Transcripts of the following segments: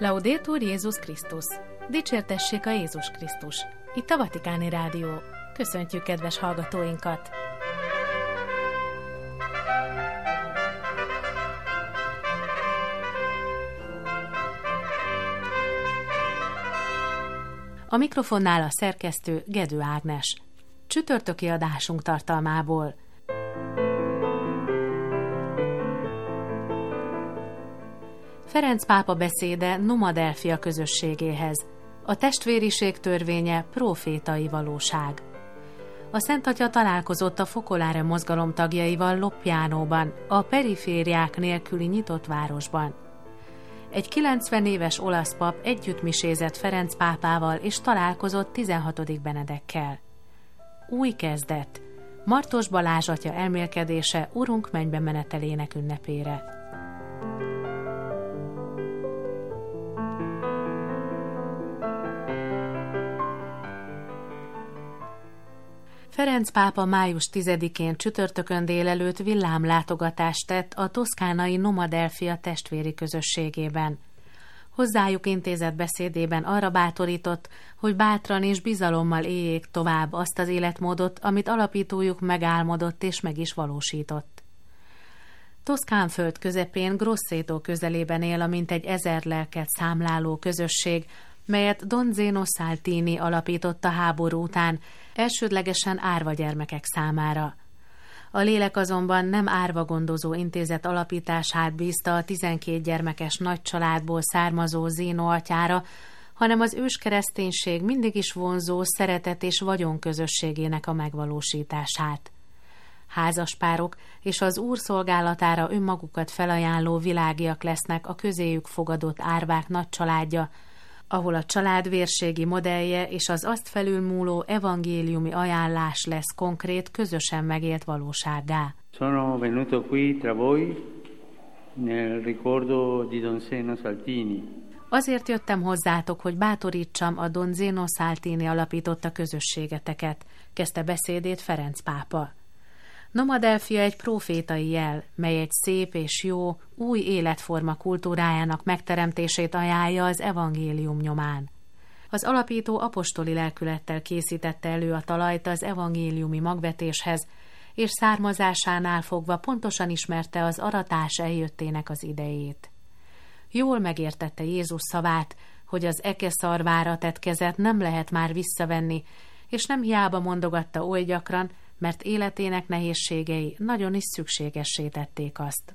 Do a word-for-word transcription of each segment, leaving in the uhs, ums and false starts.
Laudetur Jézus Krisztus! Dicsértessék a Jézus Krisztus! Itt a Vatikáni Rádió. Köszöntjük kedves hallgatóinkat! A mikrofonnál a szerkesztő Gedő Ágnes. Csütörtöki adásunk tartalmából. Ferenc pápa beszéde Numa Delphia közösségéhez. A testvériség törvénye profétai valóság. A Szent Atya találkozott a Focolare mozgalom tagjaival Loppiánóban, a perifériák nélküli nyitott városban. Egy kilencven éves olasz pap együttmisézett Ferenc pápával és találkozott tizenhatodik Benedekkel. Új kezdet. Martos Balázs atya elmélkedése Urunk mennybe menetelének ünnepére. Ferenc pápa május tizedikén csütörtökön délelőtt villámlátogatást tett a toszkánai Numa Delphia testvéri közösségében. Hozzájuk intézett beszédében arra bátorított, hogy bátran és bizalommal éljék tovább azt az életmódot, amit alapítójuk megálmodott és meg is valósított. Toszkánföld közepén Grosseto közelében él a mintegy ezer lelket számláló közösség, melyet Don Zeno Saltini alapított a háború után, elsődlegesen árva gyermekek számára. A lélek azonban nem árva gondozó intézet alapítását bízta a tizenkét gyermekes nagy családból származó Zeno atyára, hanem az őskereszténység mindig is vonzó szeretet és vagyon közösségének a megvalósítását. Házaspárok és az Úr szolgálatára önmagukat felajánló világiak lesznek a közéjük fogadott árvák nagy családja, ahol a család vérségi modellje és az azt felülmúló evangéliumi ajánlás lesz konkrét, közösen megélt valósággá. Sono venuto qui tra voi nel ricordo di Don Zeno Saltini. Azért jöttem hozzátok, hogy bátorítsam a Don Zeno Saltini alapította közösségeteket, kezdte beszédét Ferenc pápa. Numa Delphia egy profétai jel, mely egy szép és jó, új életforma kultúrájának megteremtését ajánlja az evangélium nyomán. Az alapító apostoli lelkülettel készítette elő a talajt az evangéliumi magvetéshez, és származásánál fogva pontosan ismerte az aratás eljöttének az idejét. Jól megértette Jézus szavát, hogy az eke szarvára tett kezet nem lehet már visszavenni, és nem hiába mondogatta oly gyakran, mert életének nehézségei nagyon is szükségessé tették azt.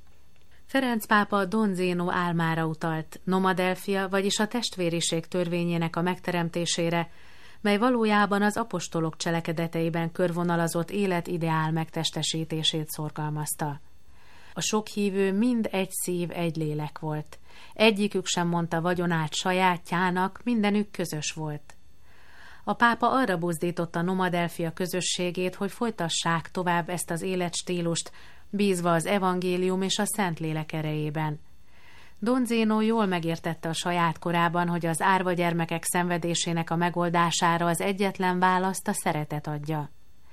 Ferenc pápa Don Zeno álmára utalt, Numa Delphia, vagyis a testvériség törvényének a megteremtésére, mely valójában az apostolok cselekedeteiben körvonalazott életideál megtestesítését szorgalmazta. A sok hívő mind egy szív, egy lélek volt. Egyikük sem mondta vagyonát sajátjának, mindenük közös volt. A pápa arra buzdította Numa Delphia közösségét, hogy folytassák tovább ezt az életstílust, bízva az evangélium és a Szentlélek erejében. Don Zeno jól megértette a saját korában, hogy az árva gyermekek szenvedésének a megoldására az egyetlen választ a szeretet adja.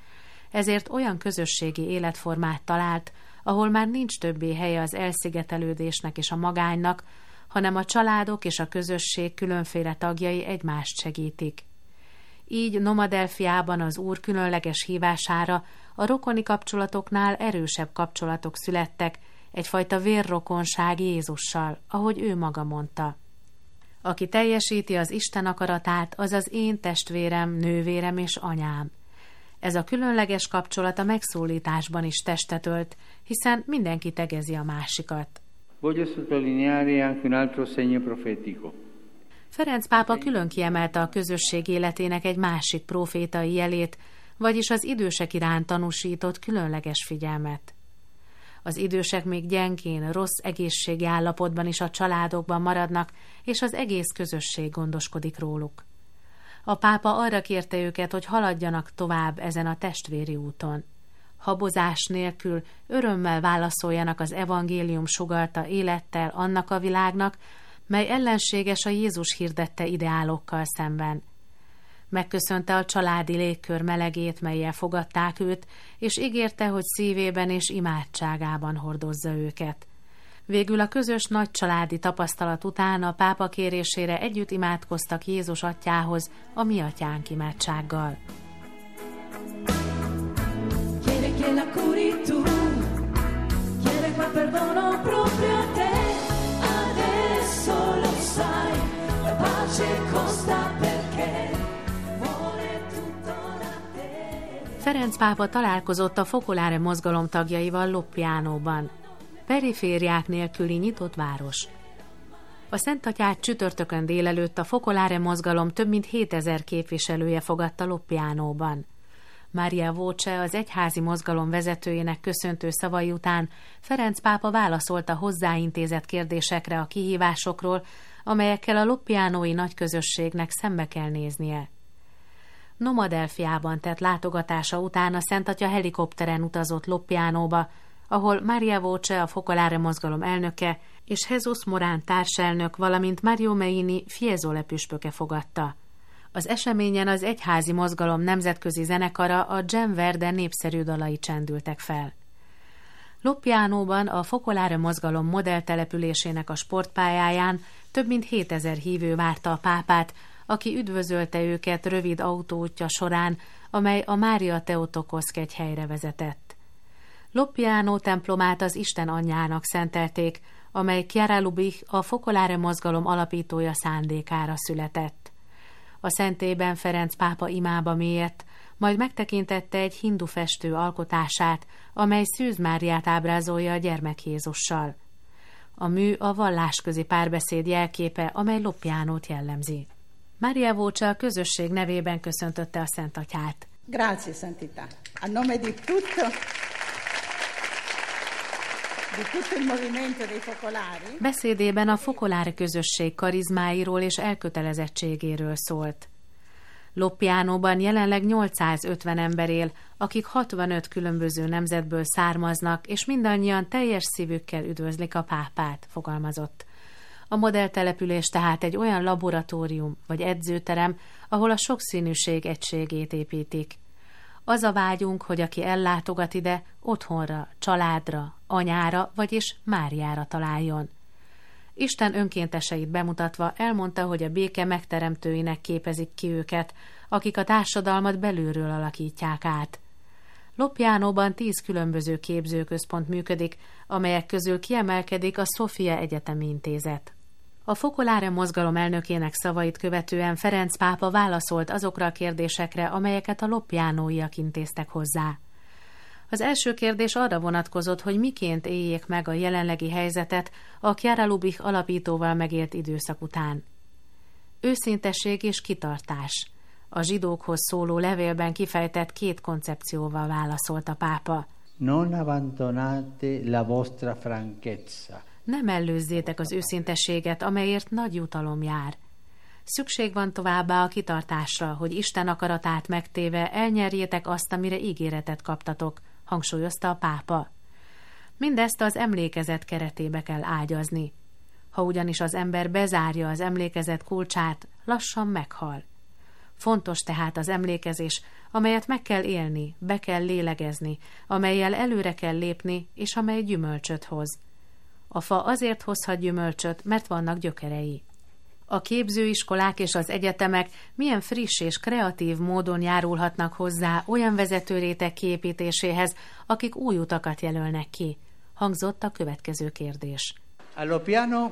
Ezért olyan közösségi életformát talált, ahol már nincs többé helye az elszigetelődésnek és a magánynak, hanem a családok és a közösség különféle tagjai egymást segítik. Így Numa Delphiában az Úr különleges hívására a rokoni kapcsolatoknál erősebb kapcsolatok születtek, egyfajta vérrokonság Jézussal, ahogy ő maga mondta. Aki teljesíti az Isten akaratát, az az én testvérem, nővérem és anyám. Ez a különleges kapcsolat a megszólításban is testet ölt, hiszen mindenki tegezi a másikat. Voglio sottolineare anche un altro segno profetico. Ferenc pápa külön kiemelte a közösség életének egy másik profétai jelét, vagyis az idősek iránt tanúsított különleges figyelmet. Az idősek még gyengén, rossz egészségi állapotban is a családokban maradnak, és az egész közösség gondoskodik róluk. A pápa arra kérte őket, hogy haladjanak tovább ezen a testvéri úton. Habozás nélkül örömmel válaszoljanak az evangélium sugallta élettel annak a világnak, mely ellenséges a Jézus hirdette ideálokkal szemben. Megköszönte a családi légkör melegét, mellyel fogadták őt, és ígérte, hogy szívében és imádságában hordozza őket. Végül a közös nagy családi tapasztalat után a pápa kérésére együtt imádkoztak Jézus atyához a Mi Atyánk imádsággal. Ferenc pápa találkozott a Focolare mozgalom tagjaival Loppianóban. Perifériák nélküli nyitott város. A Szent Atyát csütörtökön délelőtt a Focolare mozgalom több mint hétezer képviselője fogadta Loppianóban. Maria Voce, az egyházi mozgalom vezetőjének köszöntő szavai után Ferenc pápa válaszolt a hozzáintézett kérdésekre a kihívásokról, amelyekkel a loppianói nagyközösségnek szembe kell néznie. Noma Delfiában tett látogatása után a Szent Atya helikopteren utazott Loppianóba, ahol Maria Voce, a Focolare mozgalom elnöke, és Jesus Morán társelnök, valamint Mario Meini Fiesole püspöke fogadta. Az eseményen az egyházi mozgalom nemzetközi zenekara a Gem Verde népszerű dalai csendültek fel. Loppianóban a Focolare mozgalom modelltelepülésének a sportpályáján több mint hétezer hívő várta a pápát, aki üdvözölte őket rövid autóútja során, amely a Mária Theotokos kegyhelyre vezetett. Loppianó templomát az Isten anyjának szentelték, amely Chiara Lubich, a Focolare mozgalom alapítója szándékára született. A szentélyben Ferenc pápa imába mélyedt, majd megtekintette egy hindu festő alkotását, amely Szűz Máriát ábrázolja a gyermek Jézussal. A mű a vallásközi párbeszéd jelképe, amely Loppianót jellemzi. Maria Voce a közösség nevében köszöntötte a Szent Atyát. Grazie, Santità. A nome di tutto, di tutto il movimento dei Focolari. Beszédében a Focolare közösség karizmáiról és elkötelezettségéről szólt. Loppianóban jelenleg nyolcszázötven ember él, akik hatvanöt különböző nemzetből származnak, és mindannyian teljes szívükkel üdvözlik a pápát, fogalmazott. A modelltelepülés tehát egy olyan laboratórium vagy edzőterem, ahol a sokszínűség egységét építik. Az a vágyunk, hogy aki ellátogat ide, otthonra, családra, anyára, vagyis Máriára találjon. Isten önkénteseit bemutatva elmondta, hogy a béke megteremtőinek képezik ki őket, akik a társadalmat belülről alakítják át. Loppianóban tíz különböző képzőközpont működik, amelyek közül kiemelkedik a Sofia Egyetemi Intézet. A Focolare mozgalom elnökének szavait követően Ferenc pápa válaszolt azokra a kérdésekre, amelyeket a loppianóiak intéztek hozzá. Az első kérdés arra vonatkozott, hogy miként éljék meg a jelenlegi helyzetet a Chiara Lubich alapítóval megélt időszak után. Őszintesség és kitartás. A zsidókhoz szóló levélben kifejtett két koncepcióval válaszolt a pápa. Non abbandonate la vostra franchezza. Ne mellőzzétek az őszintességet, amelyért nagy jutalom jár. Szükség van továbbá a kitartásra, hogy Isten akaratát megtéve elnyerjétek azt, amire ígéretet kaptatok, hangsúlyozta a pápa. Mindezt az emlékezet keretébe kell ágyazni. Ha ugyanis az ember bezárja az emlékezet kulcsát, lassan meghal. Fontos tehát az emlékezés, amelyet meg kell élni, be kell lélegezni, amellyel előre kell lépni, és amely gyümölcsöt hoz. A fa azért hozhat gyümölcsöt, mert vannak gyökerei. A képzőiskolák és az egyetemek milyen friss és kreatív módon járulhatnak hozzá olyan vezetőréteg kiépítéséhez, akik új utakat jelölnek ki, hangzott a következő kérdés. A Loppiano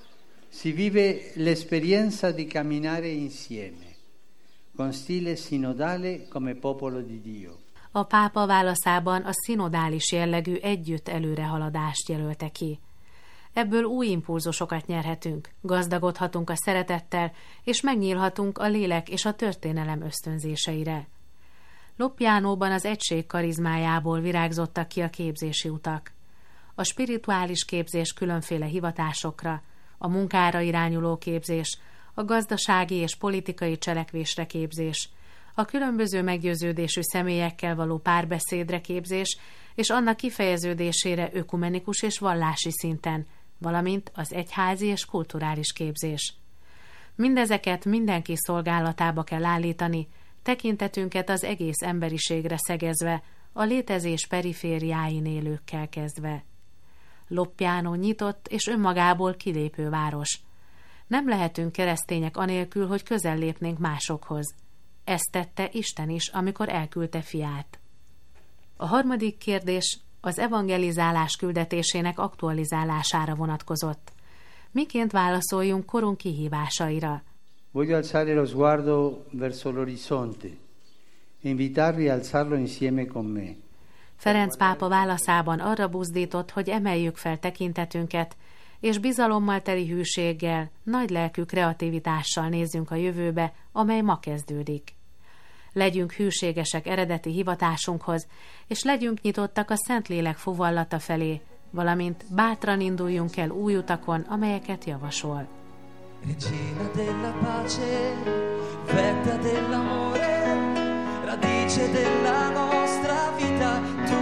si vive l'esperienza di camminare insieme, con stile sinodale come popolo di Dio. A pápa válaszában a szinodális jellegű együtt előrehaladást jelölte ki. Ebből új impulzusokat nyerhetünk, gazdagodhatunk a szeretettel, és megnyílhatunk a lélek és a történelem ösztönzéseire. Loppianóban az egység karizmájából virágzottak ki a képzési utak. A spirituális képzés különféle hivatásokra, a munkára irányuló képzés, a gazdasági és politikai cselekvésre képzés, a különböző meggyőződésű személyekkel való párbeszédre képzés, és annak kifejeződésére ökumenikus és vallási szinten, valamint az egyházi és kulturális képzés. Mindezeket mindenki szolgálatába kell állítani, tekintetünket az egész emberiségre szegezve, a létezés perifériáin élőkkel kezdve. Loppiano nyitott és önmagából kilépő város. Nem lehetünk keresztények anélkül, hogy közel lépnénk másokhoz. Ezt tette Isten is, amikor elküldte fiát. A harmadik kérdés az evangelizálás küldetésének aktualizálására vonatkozott. Miként válaszoljunk korunk kihívásaira? Voglio alzare lo sguardo verso l'orizzonte e invitarvi a alzarlo insieme con me. Ferenc pápa válaszában arra buzdított, hogy emeljük fel tekintetünket, és bizalommal teli hűséggel, nagy lelkű kreativitással nézzünk a jövőbe, amely ma kezdődik. Legyünk hűségesek eredeti hivatásunkhoz, és legyünk nyitottak a Szentlélek fuvallata felé, valamint bátran induljunk el új utakon, amelyeket javasol. Regina della pace, vetta dell'amore, radice della nostra vita, tu,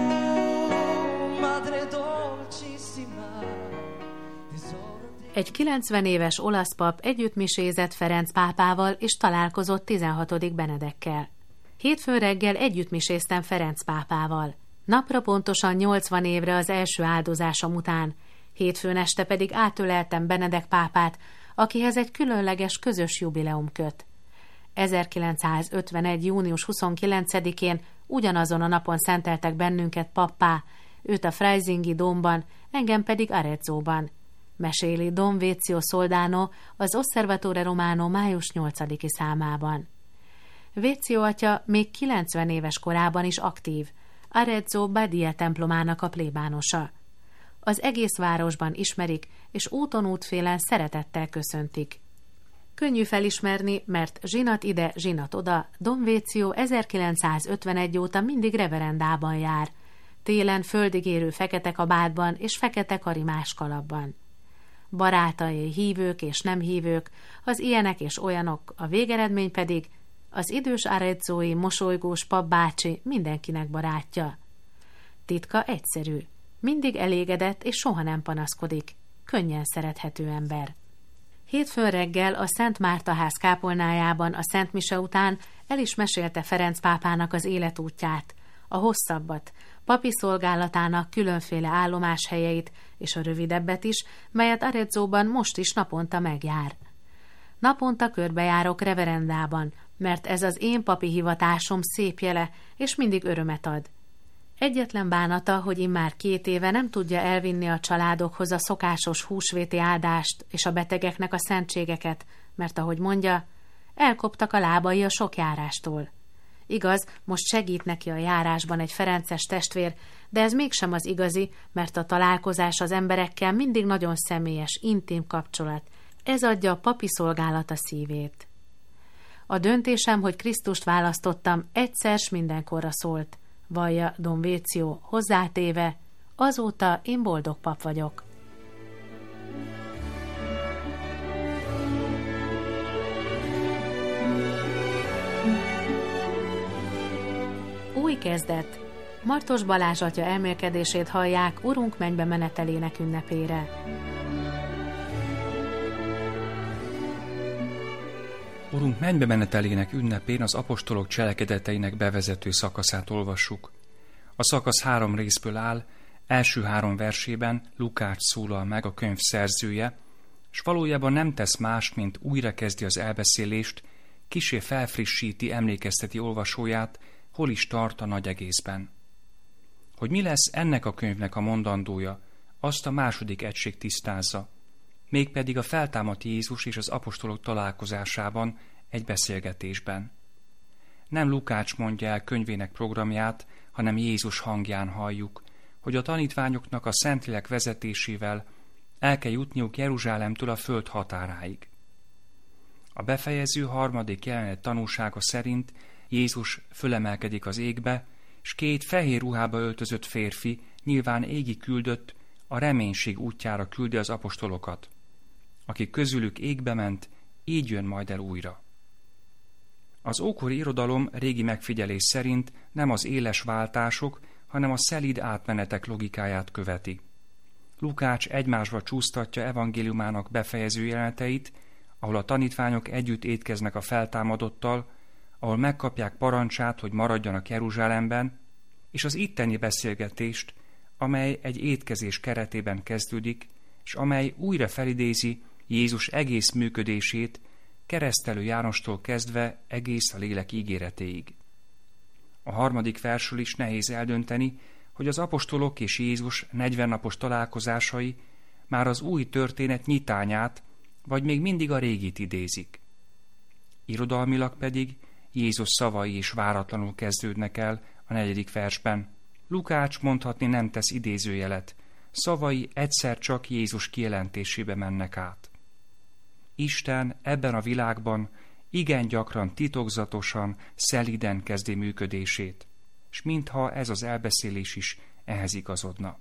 madre dolcissima. Egy kilencven éves olasz pap együttmisézett Ferenc pápával, és találkozott tizenhatodik Benedekkel. Hétfőn reggel együttmiséztem Ferenc pápával. Napra pontosan nyolcvan évre az első áldozásom után, hétfőn este pedig átöleltem Benedek pápát, akihez egy különleges közös jubileum köt. ezerkilencszázötvenegy. június huszonkilencedikén ugyanazon a napon szenteltek bennünket pappá, őt a Freisingi dómban, engem pedig Arezzóban. Meséli Don Vécio Soldano az Osservatore Romano május nyolcadiki számában. Vécio atya még kilencven éves korában is aktív, Arezzo Badia templomának a plébánosa. Az egész városban ismerik, és úton útfélen szeretettel köszöntik. Könnyű felismerni, mert zsinat ide, zsinat oda, Don Vécio ezerkilencszázötvenegy óta mindig reverendában jár, télen földigérő fekete kabátban és fekete karimás kalapban. Barátai, hívők és nem hívők, az ilyenek és olyanok, a végeredmény pedig az idős arezzói mosolygós papbácsi mindenkinek barátja. Titka egyszerű, mindig elégedett és soha nem panaszkodik, könnyen szerethető ember. Hétfőn reggel a Szent Márta ház kápolnájában a Szent Mise után el is mesélte Ferenc pápának az életútját, a hosszabbat, papi szolgálatának különféle állomáshelyeit és a rövidebbet is, melyet Arezzóban most is naponta megjár. Naponta körbejárok reverendában, mert ez az én papi hivatásom szép jele, és mindig örömet ad. Egyetlen bánata, hogy immár két éve nem tudja elvinni a családokhoz a szokásos húsvéti áldást és a betegeknek a szentségeket, mert ahogy mondja, elkoptak a lábai a sok járástól. Igaz, most segít neki a járásban egy ferences testvér, de ez mégsem az igazi, mert a találkozás az emberekkel mindig nagyon személyes, intim kapcsolat. Ez adja a papi szolgálata szívét. A döntésem, hogy Krisztust választottam, egyszer s mindenkorra szólt, vallja Don Vécio hozzátéve, azóta én boldog pap vagyok. Új kezdet. Martos Balázs atya elmélkedését hallják Urunk mennybe menetelének ünnepére. Urunk mennybe menetelének ünnepén az apostolok cselekedeteinek bevezető szakaszát olvassuk. A szakasz három részből áll, első három versében Lukács szólal meg, a könyv szerzője, s valójában nem tesz mást, mint újrakezdi az elbeszélést, kissé felfrissíti, emlékezteti olvasóját, hol is tart a nagy egészben. Hogy mi lesz ennek a könyvnek a mondandója, azt a második egység tisztázza, mégpedig a feltámadt Jézus és az apostolok találkozásában, egy beszélgetésben. Nem Lukács mondja el könyvének programját, hanem Jézus hangján halljuk, hogy a tanítványoknak a Szentlélek vezetésével el kell jutniuk Jeruzsálemtől a föld határáig. A befejező harmadik jelenet tanúsága szerint Jézus fölemelkedik az égbe, s két fehér ruhába öltözött férfi, nyilván égi küldött, a reménység útjára küldi az apostolokat. Aki közülük égbe ment, így jön majd el újra. Az ókori irodalom régi megfigyelés szerint nem az éles váltások, hanem a szelíd átmenetek logikáját követi. Lukács egymásba csúsztatja evangéliumának befejező jeleneteit, ahol a tanítványok együtt étkeznek a feltámadottal, ahol megkapják parancsát, hogy maradjanak Jeruzsálemben, és az itteni beszélgetést, amely egy étkezés keretében kezdődik, és amely újra felidézi Jézus egész működését, Keresztelő Jánostól kezdve egész a lélek ígéretéig. A harmadik versről is nehéz eldönteni, hogy az apostolok és Jézus negyvennapos találkozásai már az új történet nyitányát, vagy még mindig a régit idézik. Irodalmilag pedig Jézus szavai is váratlanul kezdődnek el a negyedik versben. Lukács mondhatni nem tesz idézőjelet, szavai egyszer csak Jézus kijelentésébe mennek át. Isten ebben a világban igen gyakran titokzatosan, szelíden kezdi működését, s mintha ez az elbeszélés is ehhez igazodna.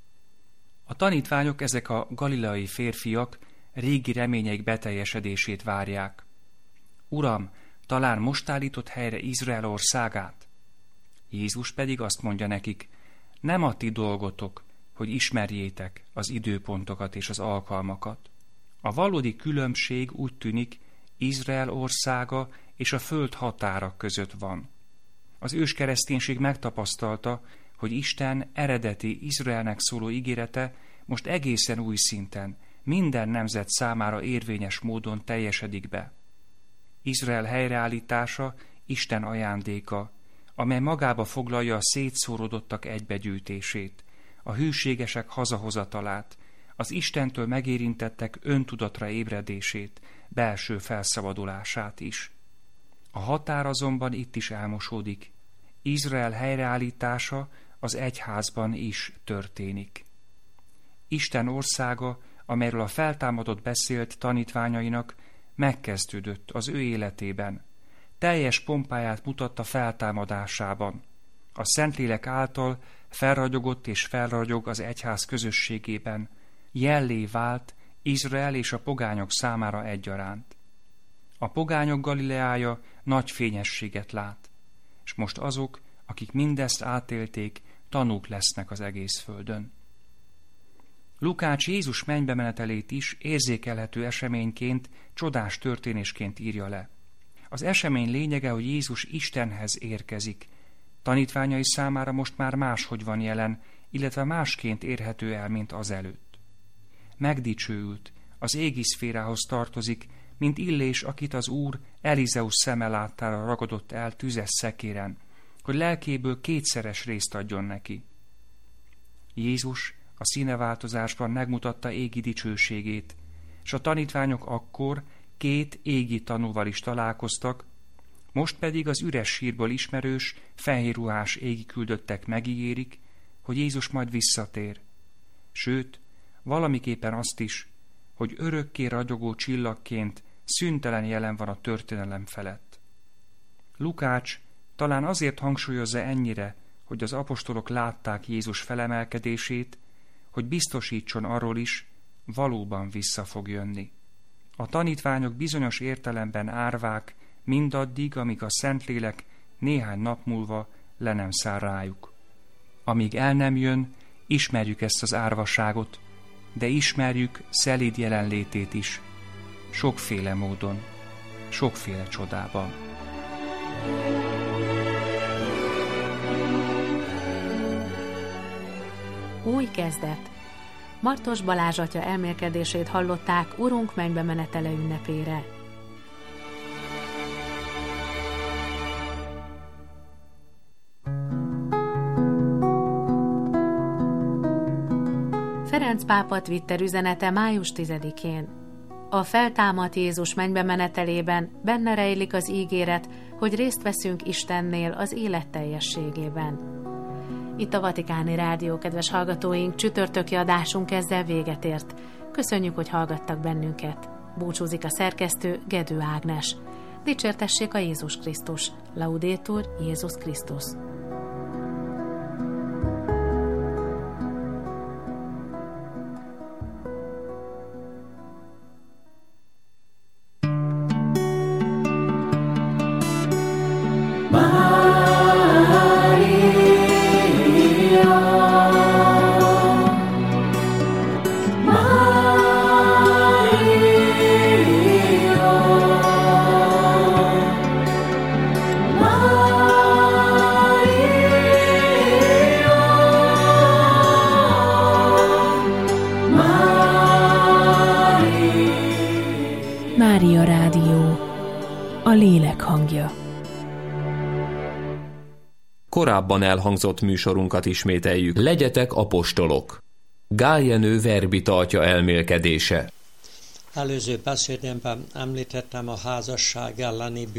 A tanítványok, ezek a galileai férfiak régi reményeik beteljesedését várják. Uram, talán most állított helyre Izrael országát? Jézus pedig azt mondja nekik, nem a ti dolgotok, hogy ismerjétek az időpontokat és az alkalmakat. A valódi különbség úgy tűnik, Izrael országa és a föld határa között van. Az őskereszténység megtapasztalta, hogy Isten eredeti Izraelnek szóló ígérete most egészen új szinten, minden nemzet számára érvényes módon teljesedik be. Izrael helyreállítása Isten ajándéka, amely magába foglalja a szétszóródottak egybegyűjtését, a hűségesek hazahozatalát, az Istentől megérintettek öntudatra ébredését, belső felszabadulását is. A határ azonban itt is elmosódik. Izrael helyreállítása az egyházban is történik. Isten országa, amelyről a feltámadott beszélt tanítványainak, megkezdődött az ő életében. Teljes pompáját mutatta feltámadásában. A Szentlélek által felragyogott és felragyog az egyház közösségében, jellé vált Izrael és a pogányok számára egyaránt. A pogányok Galileája nagy fényességet lát, és most azok, akik mindezt átélték, tanúk lesznek az egész földön. Lukács Jézus mennybe menetelét is érzékelhető eseményként, csodás történésként írja le. Az esemény lényege, hogy Jézus Istenhez érkezik. Tanítványai számára most már máshogy van jelen, illetve másként érhető el, mint azelőtt. Megdicsőült, az égi szférához tartozik, mint Illés, akit az Úr Elizeus szeme láttára ragadott el tüzes szekéren, hogy lelkéből kétszeres részt adjon neki. Jézus a színeváltozásban megmutatta égi dicsőségét, és a tanítványok akkor két égi tanúval is találkoztak, most pedig az üres sírból ismerős, fehérruhás égi küldöttek megígérik, hogy Jézus majd visszatér. Sőt, valamiképpen azt is, hogy örökké ragyogó csillagként szüntelen jelen van a történelem felett. Lukács talán azért hangsúlyozza ennyire, hogy az apostolok látták Jézus felemelkedését, hogy biztosítson arról is, valóban vissza fog jönni. A tanítványok bizonyos értelemben árvák mindaddig, amíg a Szentlélek néhány nap múlva le nem száll rájuk. Amíg el nem jön, ismerjük ezt az árvaságot, de ismerjük szelíd jelenlétét is, sokféle módon, sokféle csodában. Új kezdet. Martos Balázs atya elmélkedését hallották Urunk mennybe menetele ünnepére. Ferenc pápa Twitter üzenete május tizedikén. A feltámadt Jézus mennybe menetelében benne rejlik az ígéret, hogy részt veszünk Istennél az élet teljességében. Itt a Vatikáni Rádió, kedves hallgatóink, csütörtöki adásunk ezzel véget ért. Köszönjük, hogy hallgattak bennünket. Búcsúzik a szerkesztő, Gedő Ágnes. Dicsértessék a Jézus Krisztus. Laudétur Jézus Krisztus. Maria. Mária Rádió, a lélek hangja. Korábban elhangzott műsorunkat ismételjük. Legyetek apostolok. Gál Jenő verbi tartja elmélkedése. Előző beszédemben említettem a házasság elleni